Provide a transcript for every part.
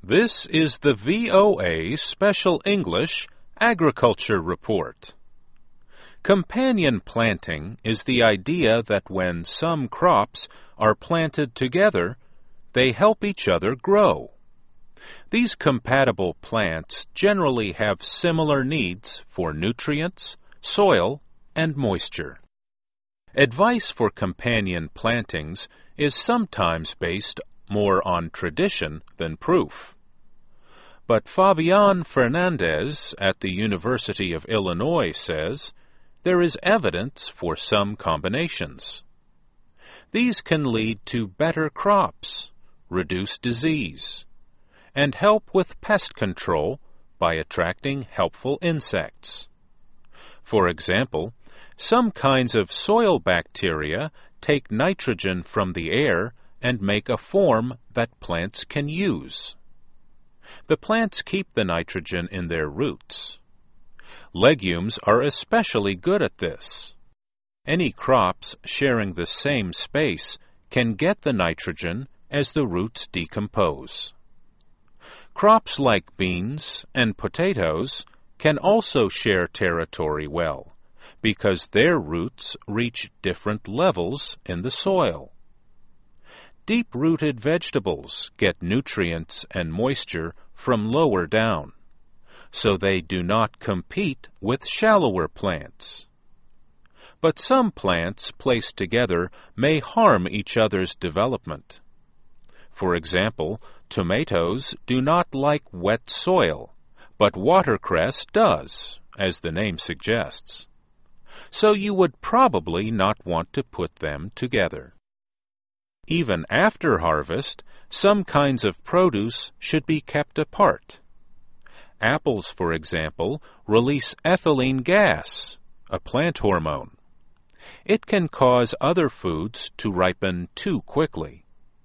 This is the VOA Special English Agriculture Report. Companion planting is the idea that when some crops are planted together, they help each other grow. These compatible plants generally have similar needs for nutrients, soil, and moisture. Advice for companion plantings is sometimes based more on tradition than proof. But Fabian Fernandez at the University of Illinois says there is evidence for some combinations. These can lead to better crops, reduce disease, and help with pest control by attracting helpful insects. For example, some kinds of soil bacteria take nitrogen from the air and make a form that plants can use. The plants keep the nitrogen in their roots. Legumes are especially good at this. Any crops sharing the same space can get the nitrogen as the roots decompose. Crops like beans and potatoes can also share territory well, because their roots reach different levels in the soil. Deep-rooted vegetables get nutrients and moisture from lower down, so they do not compete with shallower plants. But some plants placed together may harm each other's development. For example, tomatoes do not like wet soil, but watercress does, as the name suggests. So you would probably not want to put them together. Even after harvest, some kinds of produce should be kept apart. Apples, for example, release ethylene gas, a plant hormone. It can cause other foods to ripen too quickly.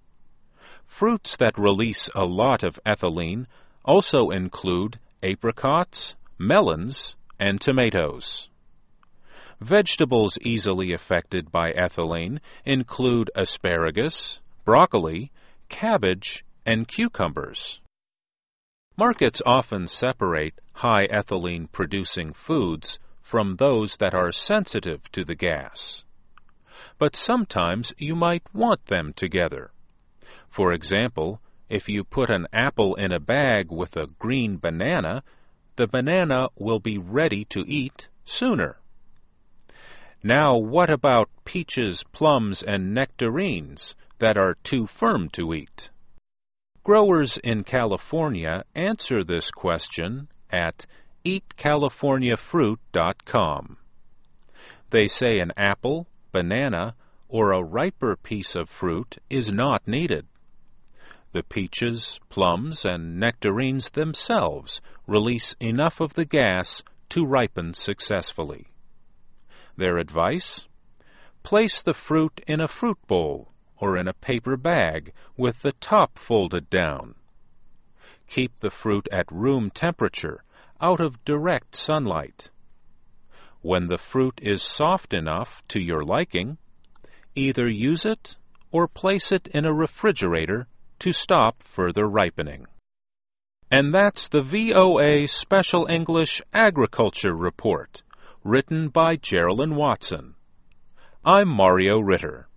Fruits that release a lot of ethylene also include apricots, melons, and tomatoes. Vegetables easily affected by ethylene include asparagus, broccoli, cabbage, and cucumbers. Markets often separate high ethylene-producing foods from those that are sensitive to the gas. But sometimes you might want them together. For example, if you put an apple in a bag with a green banana, the banana will be ready to eat sooner. Now, what about peaches, plums, and nectarines that are too firm to eat? Growers in California answer this question at eatcaliforniafruit.com. They say an apple, banana, or a riper piece of fruit is not needed. The peaches, plums, and nectarines themselves release enough of the gas to ripen successfully. Their advice? Place the fruit in a fruit bowl or in a paper bag with the top folded down. Keep the fruit at room temperature, out of direct sunlight. When the fruit is soft enough to your liking, either use it or place it in a refrigerator to stop further ripening. And that's the VOA Special English Agriculture Report, written by Geraldine Watson. I'm Mario Ritter.